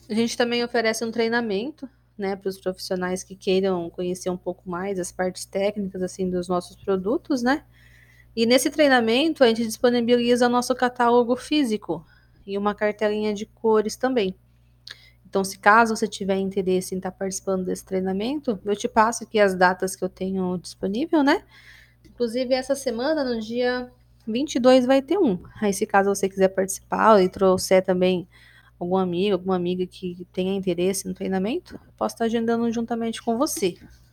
A gente também oferece um treinamento, né, para os profissionais que queiram conhecer um pouco mais as partes técnicas, assim, dos nossos produtos, né? E nesse treinamento a gente disponibiliza o nosso catálogo físico e uma cartelinha de cores também. Então, se caso você tiver interesse em estar participando desse treinamento, eu te passo aqui as datas que eu tenho disponível, né? Inclusive, essa semana, no dia 22, vai ter um. Aí, se caso você quiser participar e trouxer também algum amigo, alguma amiga que tenha interesse no treinamento, eu posso estar agendando juntamente com você.